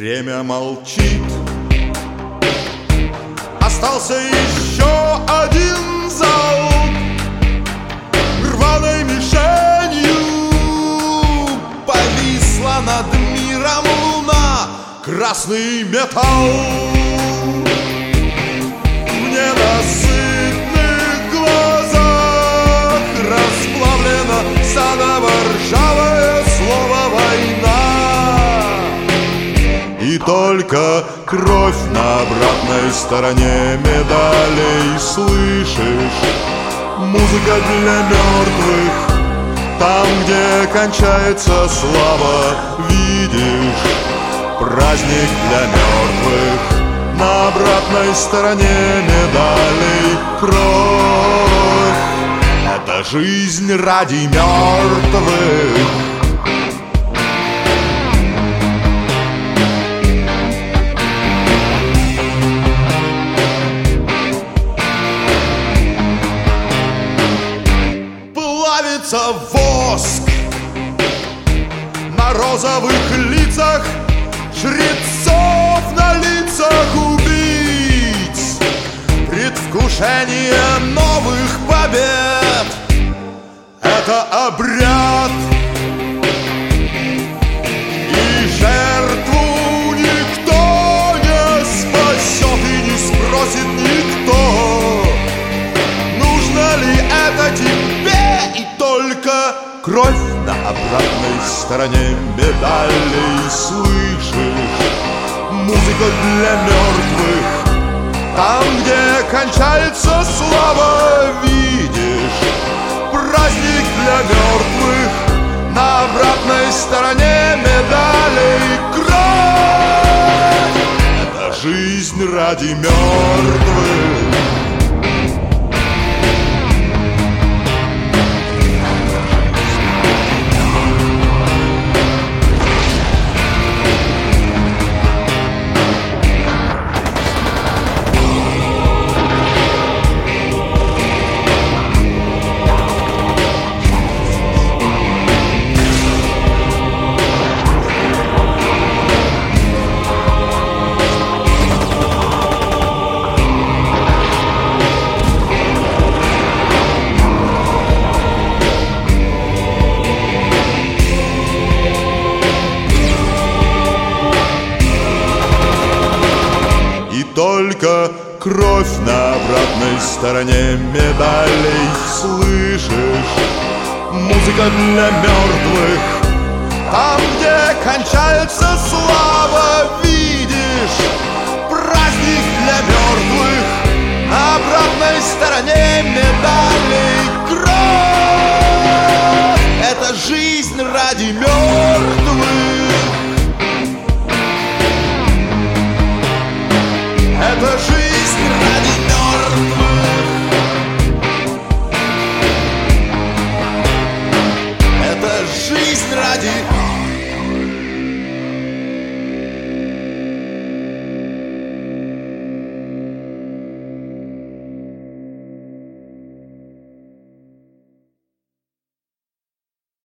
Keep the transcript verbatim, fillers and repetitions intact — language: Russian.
Время молчит. Остался еще один зал, рваной мишенью повисла над миром луна, красный металл. В ненасытных глазах расплавлено заново ржавое слово «война». И только кровь на обратной стороне медалей. Слышишь, музыка для мертвых, там, где кончается слава. Видишь, праздник для мертвых, на обратной стороне медалей. Кровь — это жизнь ради мертвых. Воск на розовых лицах жрецов, на лицах убийц, предвкушение новых побед. Это обряд, и жертву никто не спасет и не спросит никто, нужно ли это тебе. И только кровь на обратной стороне медалей. Слышишь, музыка для мертвых, там, где кончается слава. Видишь, праздник для мертвых, на обратной стороне медалей. Кровь — это жизнь ради мертвых. Только кровь на обратной стороне медалей. Слышишь, музыка для мертвых, там, где кончается слава. Видишь, праздник для мертвых, на обратной стороне медалей. Кровь — это жизнь ради мертвых. Это жизнь ради мертвых. Это жизнь ради